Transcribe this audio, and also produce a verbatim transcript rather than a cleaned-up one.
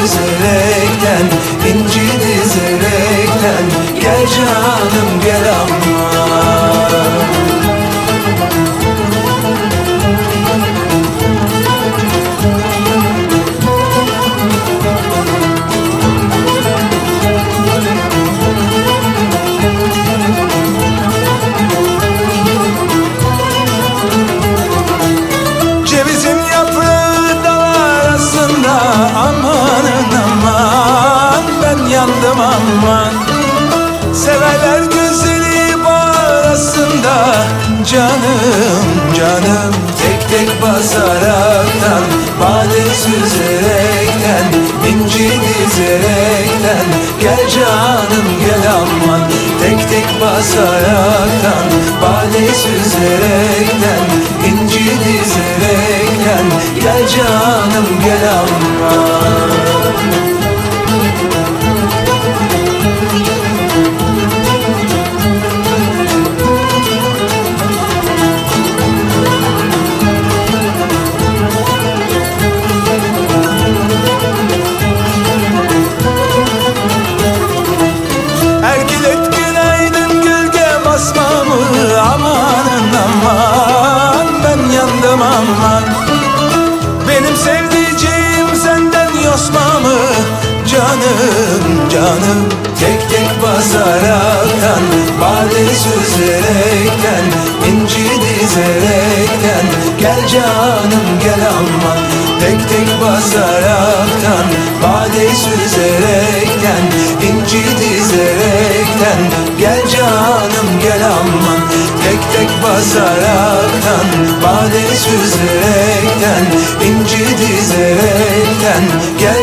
süzerekten, inci dizerekten, gel canım gel aman. Cevizin yaprağı dal arasında, amanın aman, ben yandım aman. Severler güzeli bağrasında, canım canım, tek tek basaraktan, bade süzerekten, inci dizerekten, gel canım gel aman. Tek tek basaraktan, bade süzerekten, inci dizerekten, gel canım gel aman. Erkilet günaydın gölge basmamı, amanın aman, ben yandım aman. Benim sevdiceğim senden yosmamı, canım canım, tek tek basaraktan, bade süzerekten, inci dizerekten, gel canım gel aman. Tek tek basaraktan, bade süzerekten, inci dizerekten, gel canım gel aman. Tek tek basaraktan, bade süzerekten, inci dizerekten, gel